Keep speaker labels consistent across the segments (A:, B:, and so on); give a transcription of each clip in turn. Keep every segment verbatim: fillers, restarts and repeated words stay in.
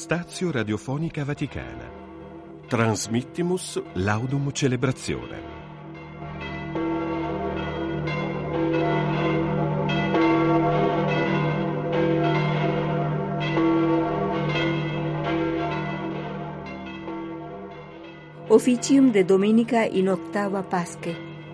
A: Stazio Radiofonica Vaticana. Transmittimus Laudum Celebrationem.
B: Officium de Domenica in octava Pasche.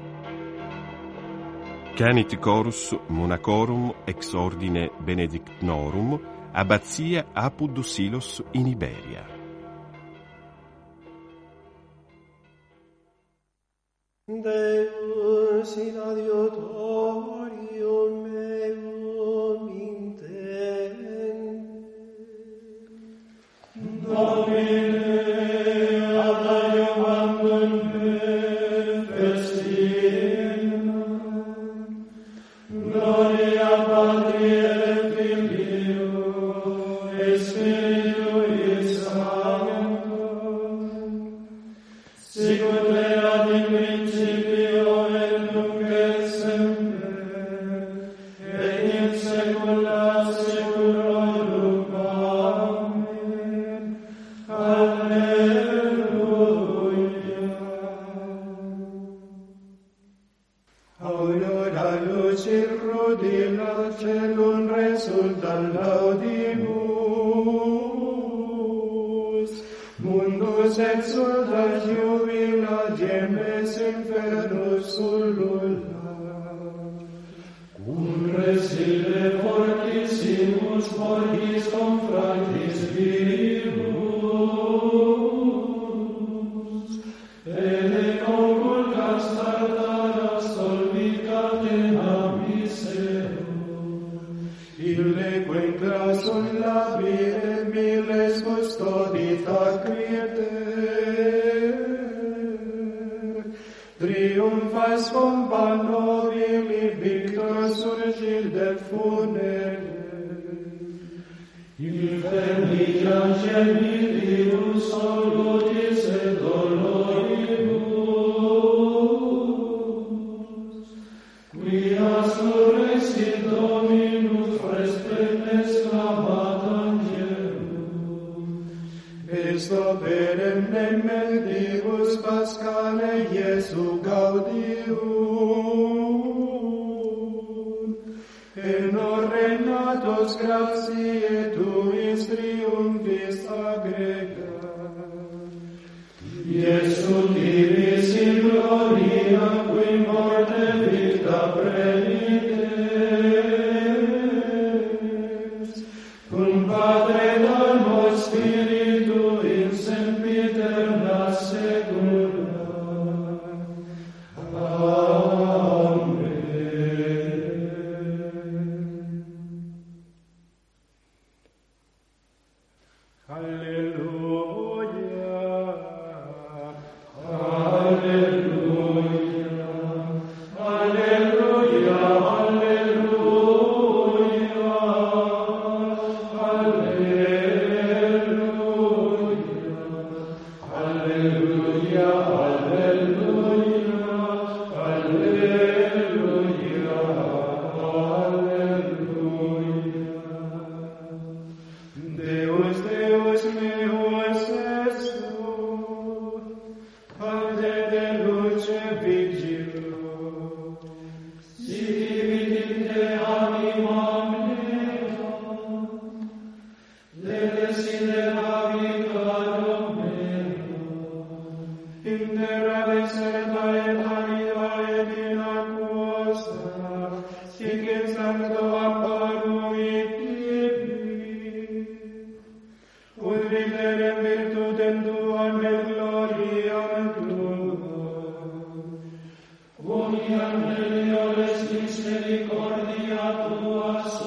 A: Canit chorus monacorum ex ordine benedictnorum abbazia apud Silos in Iberia.
C: Deus in adiutorium meum intende. Domine ad adiuvandum me festina. Gloria Patri et Filio et Spiritui Sancto. Sicut erat in principio et nunc et semper et in saecula saeculorum. Amen. Alleluia. Aurora lucis rudila celum resultat laudimus. Mundus exultat jubila, gemmes infernus ulula. Cum resile fortissimus fortis confratis vivus, et conculcas tartaras solvit catena miserum. Ille quentra sunt labie miles custodit acrieter. Triumphas pompa nobili victor surgit de funere. Infernia gemidius solutis et doloribus, quia surrexit Dominus respect exclamat angelum. Esto peremnem mendigus Pascale Iesu gaudium. En ornatos gratiae tuis triumphis agregat. Iesu divis in gloria qui morte victa predites, cum Padre Dalmo Spiritu in sempiterna saecula. Amen. Alleluia. Alleluia. Alleluia. Alleluia. Deus, Deus meus Jesus, Padre de luce vigilo, si dividit de animam mea, de desiderabit meo, in terra deserta et arida et in aquosa, sic in sancto apparuit tibi, ut viderem virtutem tuam et gloriam tuam. Uniam melioris misericordia tua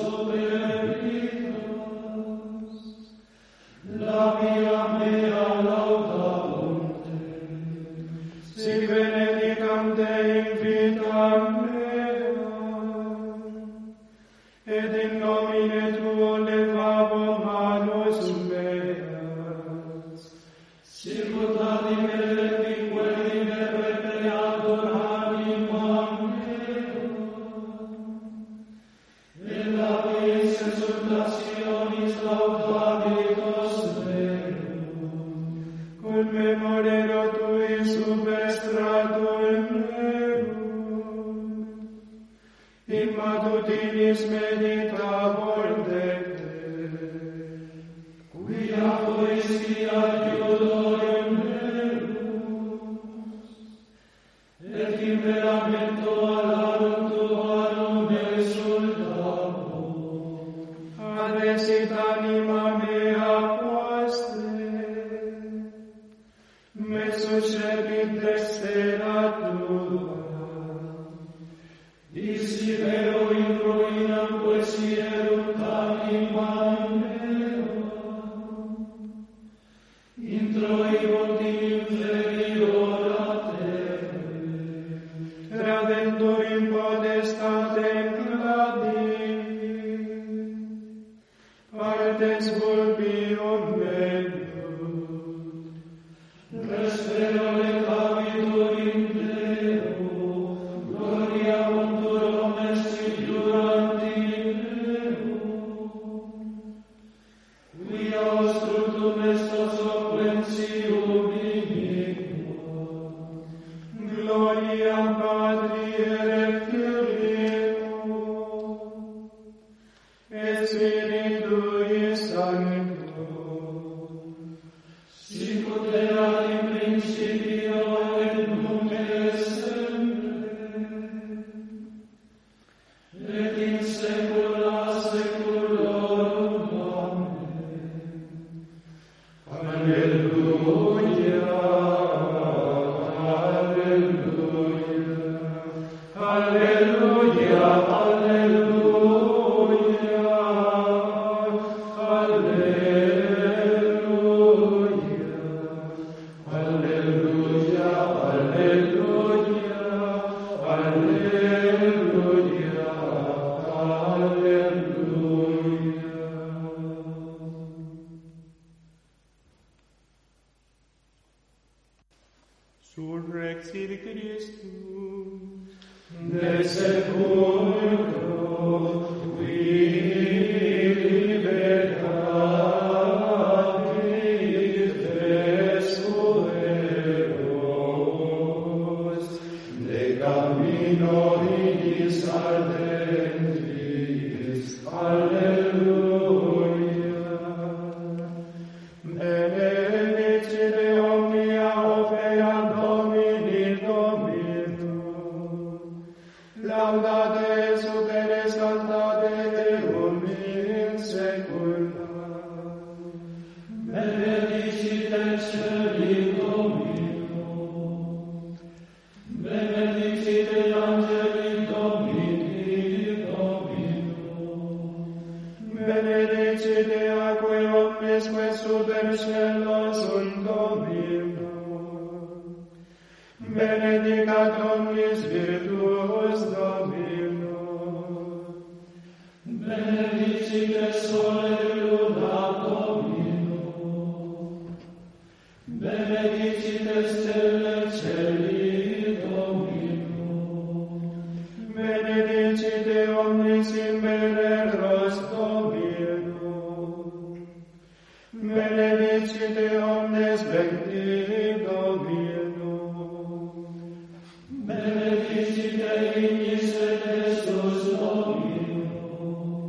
C: superbitus, labia mea laudabunt te, sic benedicam te in vitam mea, et in nomine tuo levabo manus meas. Sicut adimere vinque dinere creatur animam meo, et la vis exultationis laudabilis me. finis medita voltete, quia poeski adiutorium Deus, et imperamento alarum tuarum exultavum, adesit anima mea quaste, me suscepit dextera tua, Isi vero in ruinam quaesierum animam meum, introibunt in inferiora terre, tradentur in potestatem gladivi, partes vulpium melium, respero lecavitur in Deo, gloria untur omnes figuranti in Deum, quia ostructum est obsequentium iniquo, gloria Patri et Filio, et Spiritui Sancto, sicut erat in principio et nunc et semper, et in saecula saeculorum. Amen. Alleluia, alleluia, alleluia, alleluia, alleluia, alleluia, alleluia, alleluia. Surrexit Christus de sepulcro, qui liberatis resueros, de camino iis ardentis. Alleluia. Benedicite omnia opera Domini Dominum, laudate super exaltate Deum in saecula. Benedicite celi Dominum, benedicite angeli Domini Dominum, benedicite aquae omnes que super cielo sunt Dominum, benedicat omnis virtuos Dominum, benedicite sole et luna Dominum, benedicite stelle celi Dominum, benedicite omnis imbereros Dominum, benedicite omnes benedicti Dominum, benedicite ignis et estus Dominum,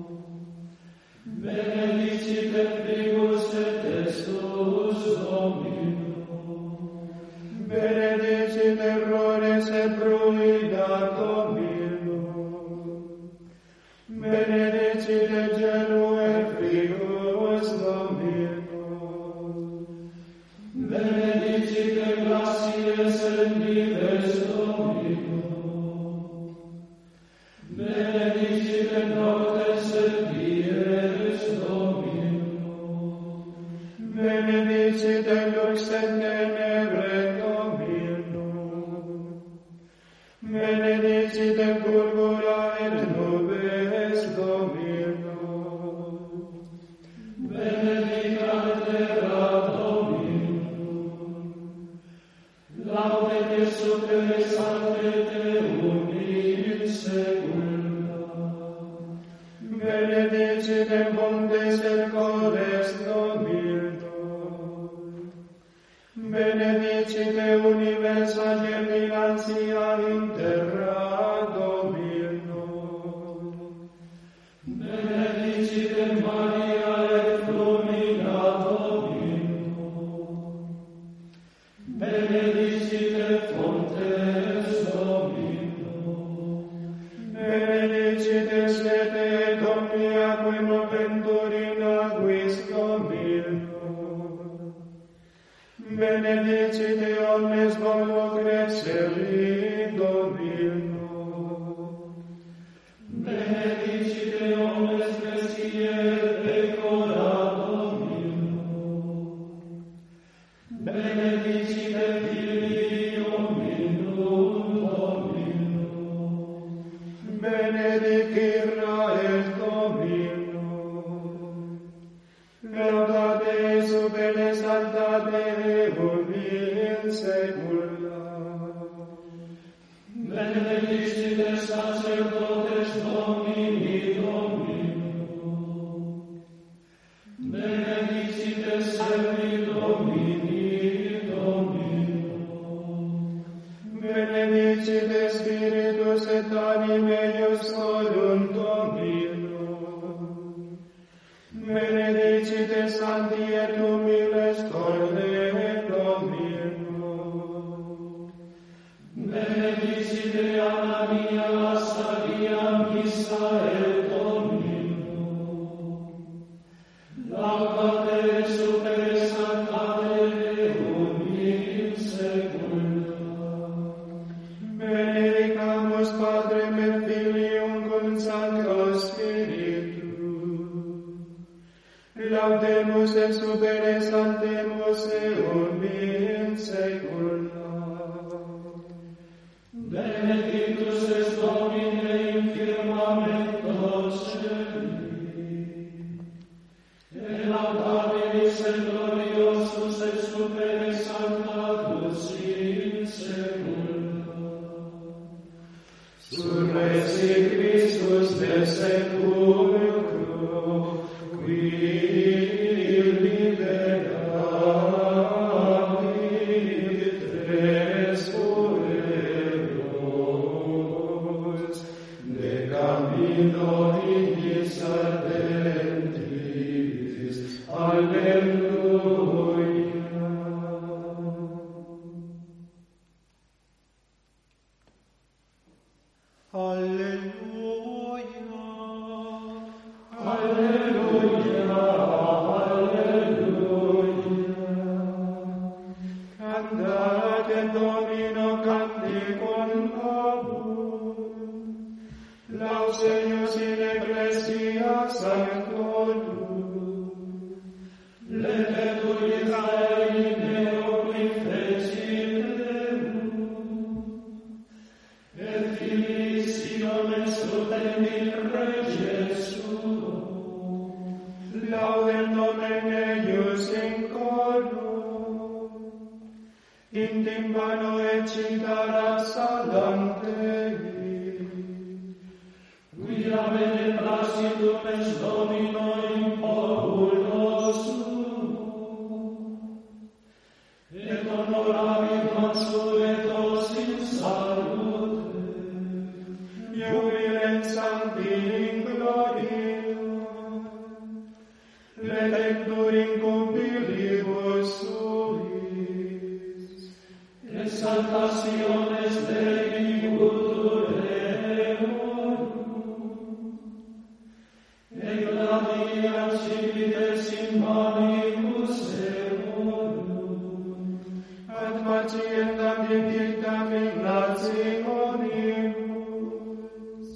C: benedicite fribus et estus Dominum, benedicite errores et pruida Dominum, benedicite gelu et frigus Dominum, benedicite glacies et nives Dominum, benedicite noctes et dies Dominum, benedicite lux et tenebre Dominum, benedicite purpura et nubes Dominum, benedicat terra Dominum, laudet et super exaltete in saecula, benedicite montes et cores Dominum, benedicite universa germinatia in terra Dominum,
D: exceli Domino.
C: Benedicite omnes Messiae pecora Domino. Benedicite Filii Dominum Domino.
D: Benedic Israel Domino. Laudate super exaltate Deum in saecula.
C: Benedicite sacerdotes Domini Domino. Benedicite servi Domini Domino.
D: Benedicite Spiritus et anime eius solum Domino. Benedicite Sancti et humiles corde Domino.
C: Benedicite Anania Sagia Misael Domino. Laudate super exaltate Deum in saecula.
D: Benedicamus Patrem et Filium cum Sancto Spiritu. Laudemus et super exaltemus Deum in saecula.
C: Benedictus es Domine in firmamento celi, et laudabilis et gloriosus et super exaltatus in saecula.
D: Surrexit Christus de sepulcro, qui liberavit tres pueros, de camino ignis ardentis. Alleluia. Alleluia. Alleluia. Alleluia. Cantate Domino canticum novum. Lauseus in ecclesia sanctorum.
C: Legetur Israeli Deo qui fecit Deum, et Filii Sion exultent Rege suo.
D: Laudem Domine eius in coro, in timpano et cithara salantei.
C: Quia bene placitum est Domino in populo suo, et honoravit consuetos in salute.
D: Iubilem Sancti in gloria, redectur in cumbilibus suis.
C: Exaltationes Dei culture et gloria civites in manibus eorum.
D: Ad faciendam dictam ignationibus,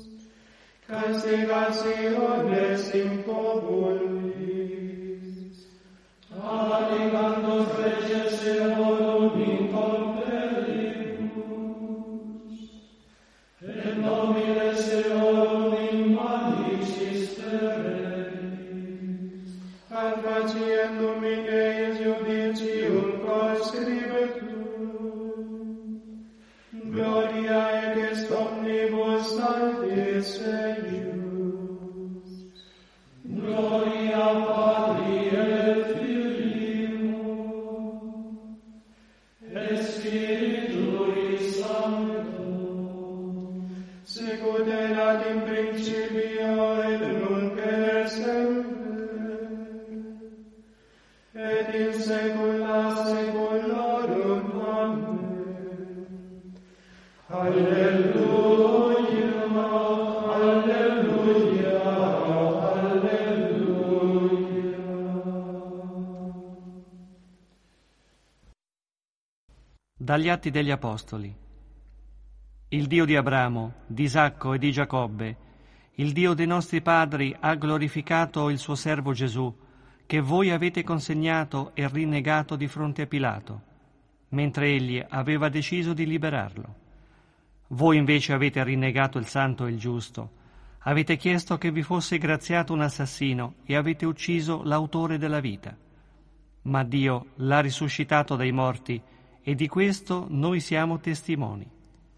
D: castigationes in populis.
C: Aligandos reges eorum in compelibus, et nomiles eorum in manicis terrenis.
D: Ad faciendum in eis judicium conscribetur, gloria ex omnibus sanctis eius.
C: Gloria Patri et Filio et Spiritui Sancto,
D: Sicut erat in principio et nunc et semper, et in saecula saeculorum. Amen. Alleluia, alleluia, alleluia.
E: Dagli Atti degli Apostoli. Il Dio di Abramo, di Isacco e di Giacobbe, il Dio dei nostri padri, ha glorificato il suo servo Gesù, che voi avete consegnato e rinnegato di fronte a Pilato, mentre egli aveva deciso di liberarlo. Voi invece avete rinnegato il santo e il giusto, avete chiesto che vi fosse graziato un assassino e avete ucciso l'autore della vita. Ma Dio l'ha risuscitato dai morti e di questo noi siamo testimoni.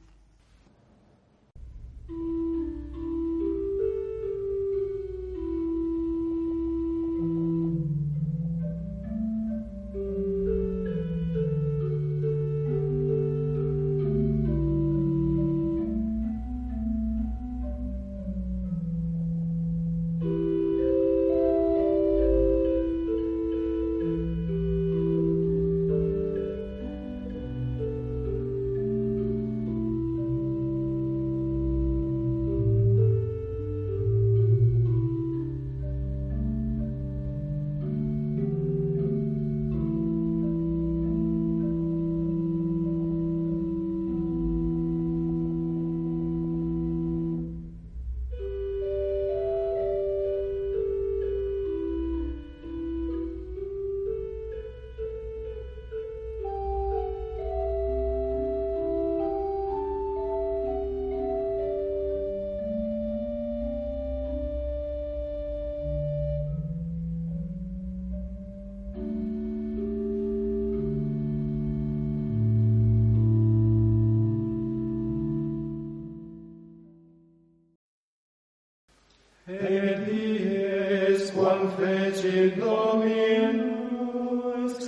D: Et dies quam fecit Dominus,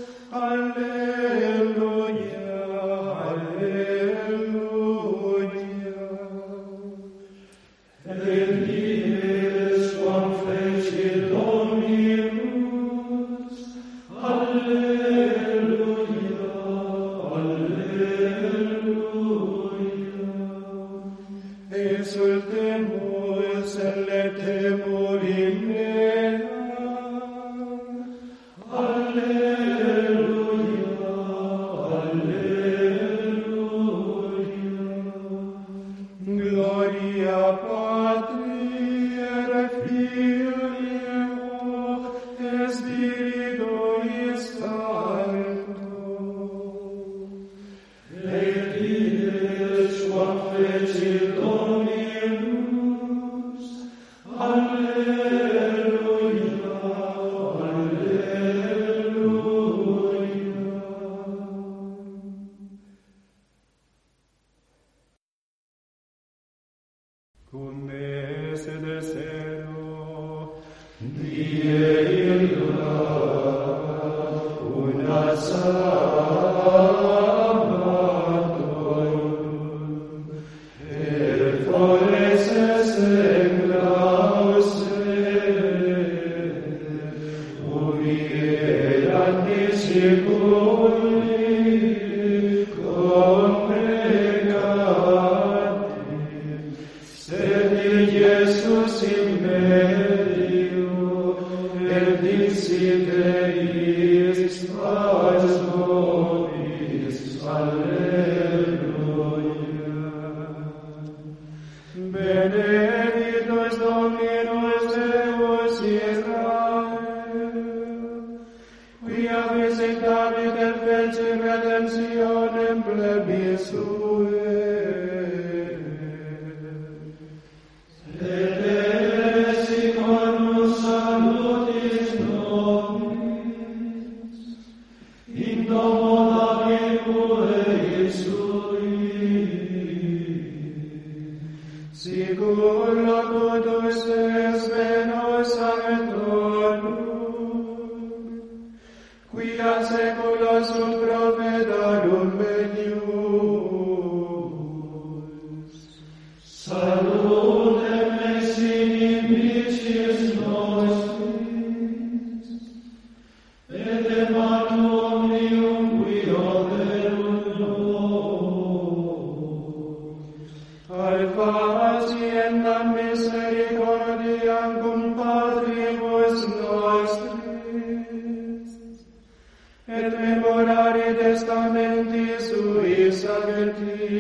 D: Alleluia, Alleluia. Et dies quam fecit Dominus, Alleluia, Alleluia. Exultemus Temor in mea. Alleluia, Alleluia. Gloria Patri et Filio et Spiritui Sancto. Et dies quam fecit Dominus, Alleluia, Alleluia. Cum esse desero, die illa, una Sabbatum, et foreses en clause, ubi erat discipuli congregati, sed Iesus in medio, et diciteis pars vobis, Alleluia. Benedictus Dominus Deus Israel, quia visitavit et fecit redemptionem plebis suae. Et esiconus salutis nobis, in domo David sui, sicur locutus es venosa et donum, quia secula sunt profetarum melius. Salutem ex inimicis nostris, et emanum omnium qui oderunt nos, al faciendam miserum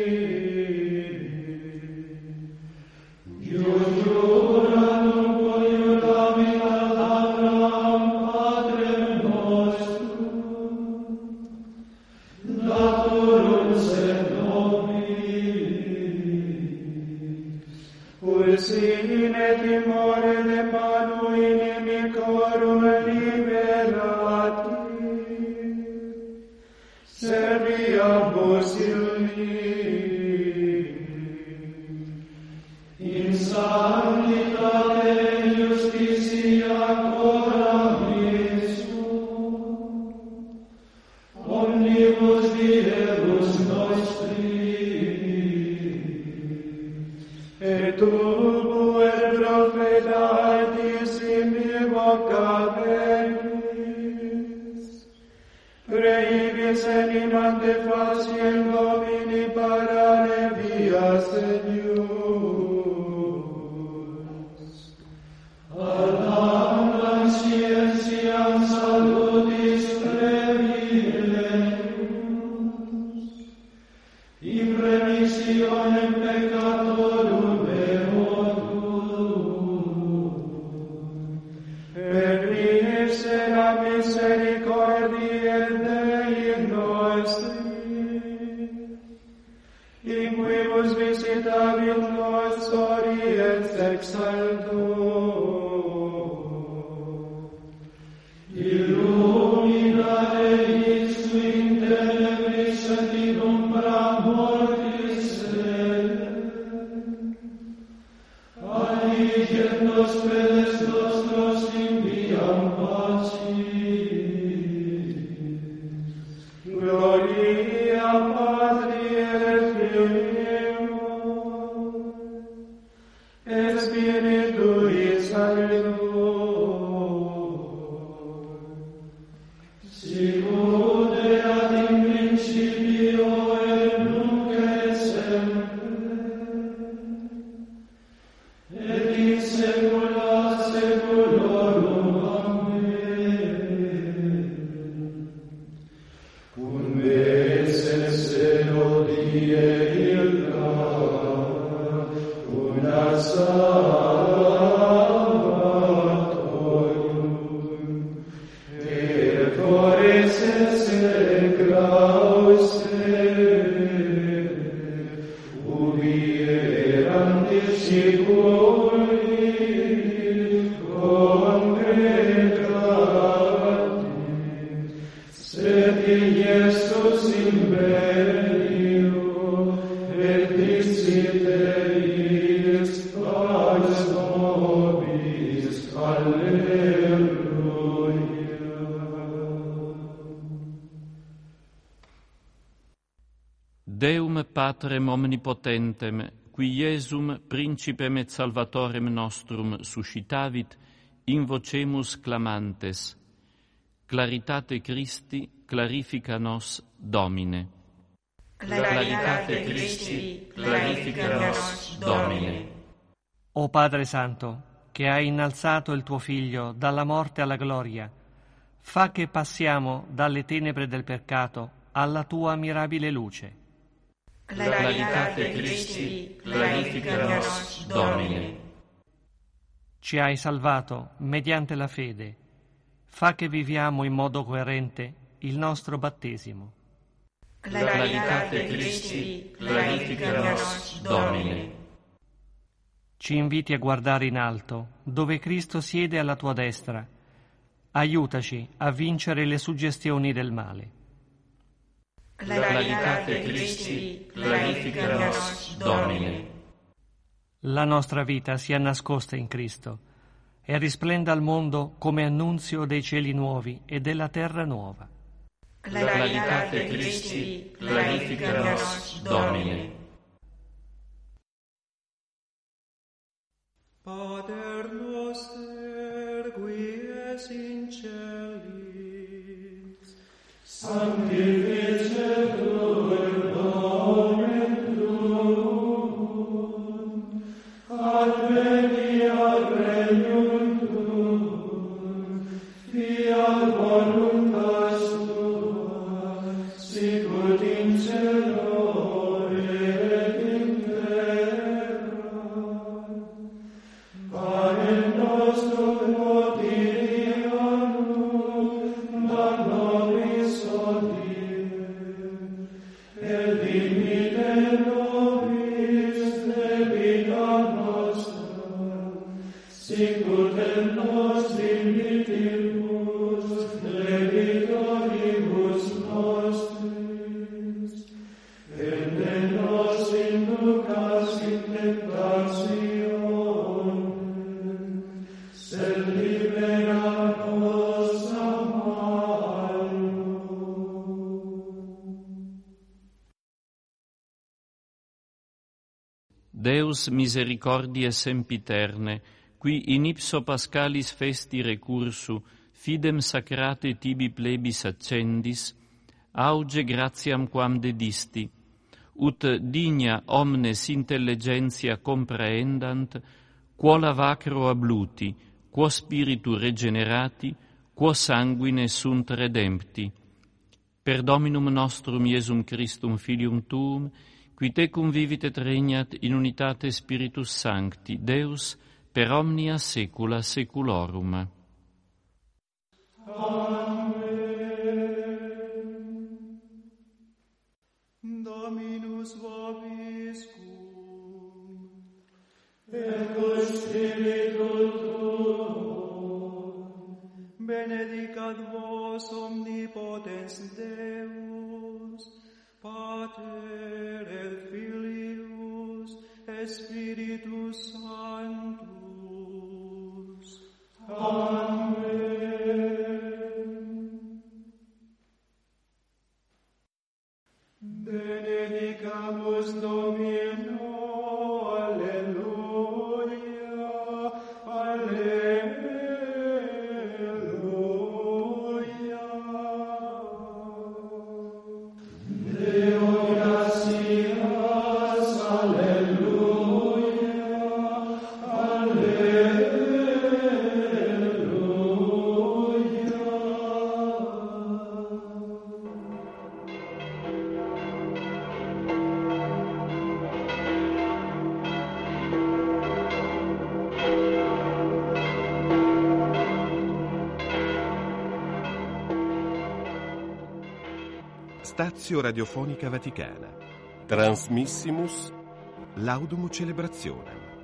F: Deum Patrem omnipotentem, qui Iesum principem et salvatorem nostrum suscitavit, invocemus clamantes. Claritate Christi, clarifica nos, Domine.
G: Claritate Christi, clarifica nos, Domine.
E: O Padre Santo, che hai innalzato il tuo Figlio dalla morte alla gloria, fa che passiamo dalle tenebre del peccato alla tua mirabile luce.
G: Claritate Christi, clarifica nos, Domine.
E: Ci hai salvato mediante la fede. Fa che viviamo in modo coerente il nostro battesimo.
G: Claritate Christi, clarifica nos, Domine.
E: Ci inviti a guardare in alto, dove Cristo siede alla tua destra. Aiutaci a vincere le suggestioni del male.
G: Claritate Christi, clarifica nos, Domine.
E: La nostra vita sia nascosta in Cristo e risplenda al mondo come annunzio dei cieli nuovi e della terra nuova.
G: Claritate Christi, clarifica nos, Domine.
D: Pater noster, qui es in celis, sanctificetur nomen tuum, adveniat regnum tuum, fiat voluntas tua, sicut in cielo et
C: nos inducas in tentationem, sed libera nos a malo.
F: Deus misericordiae sempiterne, qui in ipso Pascalis festi recursu, fidem sacrate tibi plebis accendis, auge gratiam quam dedisti, ut digna omnes intelligentia comprehendant, quo lavacro abluti, quo spiritu regenerati, quo sanguine sunt redempti. Per Dominum nostrum Iesum Christum Filium Tuum, qui tecum vivit et regnat in unitate Spiritus Sancti, Deus, per omnia saecula saeculorum.
D: Dominus vobiscum,
C: Et cui spiritu tuo,
D: benedicat vos omnipotens Deus, Pater et Filius et Spiritus Sanctus.
C: Amen.
D: Benedicamus Domino, Alleluia, Alleluia.
C: Deo gratias, Alleluia, Alleluia.
A: Stazio Radiofonica Vaticana. Transmissimus Laudum Celebrationem.